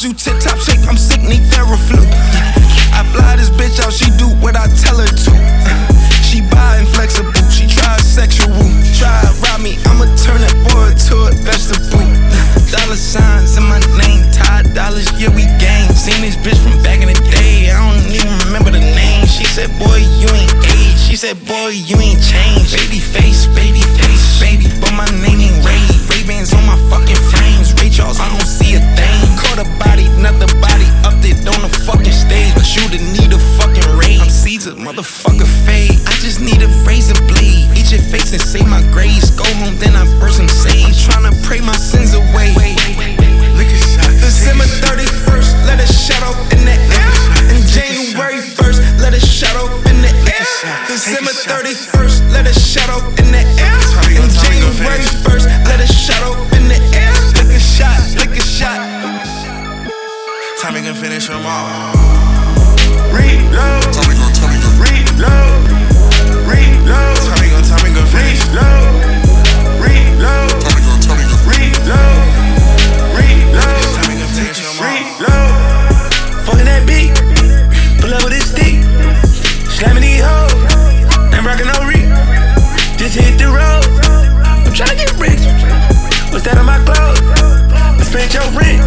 want you tip-top shape, I'm sick, need Theraflu. I fly this bitch out, she do what I tell her to. She buy inflexible, she try sexual. Try rob me, I'ma turn that boy to a vegetable. Dollar signs in my name, Todd dollars, yeah we gang. Seen this bitch from back in the day, I don't even remember the name. She said, boy, you ain't aged. She said, boy, you ain't changed. Baby face, baby, but my name ain't Ray. Ray-Bans on my fucking frames. Ray Charles, I don't see a thing. Caught a body, another body, up there on the fucking stage. But you didn't need a fucking raid. I'm Caesar, motherfucker fade. I just need a razor blade. Eat your face and say my grades. Go home, then I burst some sage. I'm tryna pray my sins away. December 31st, let it shut off in the air. And January 1st, let it shut off in the air. December 31st, let it shut off in the air. And January 1st, let it shut off in the air. Lick a shot, lick a shot. Tommy can finish them all. Reload. Reload. Reload. Tommy gon' finish. Reload. Reload. Reload. Reload. Tommy gon' finish them all. Reload. Fucking that beat. Pull up with this stick. Slamming these hoes. Ain't rockin' no Reek. Just hit the road. I'm tryna get rich. What's that on my clothes? I spent your rent.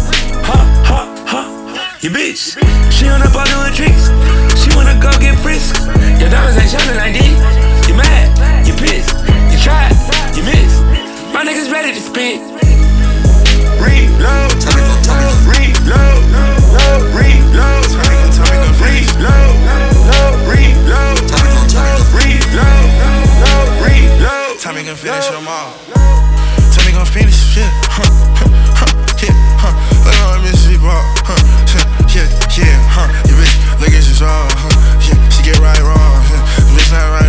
Your bitch, she on the ball doing tricks. She wanna go get frisked. Your diamonds ain't shining like this. You mad, you pissed. You tried, you missed. My niggas ready to spin. Reload, reload, reload, reload, reload, reload. Tommy gon' finish them all. Tommy gon' finish, yeah, Look at my bitch, she ball, yeah, your bitch, look at she's wrong, yeah, she get right wrong, bitch not right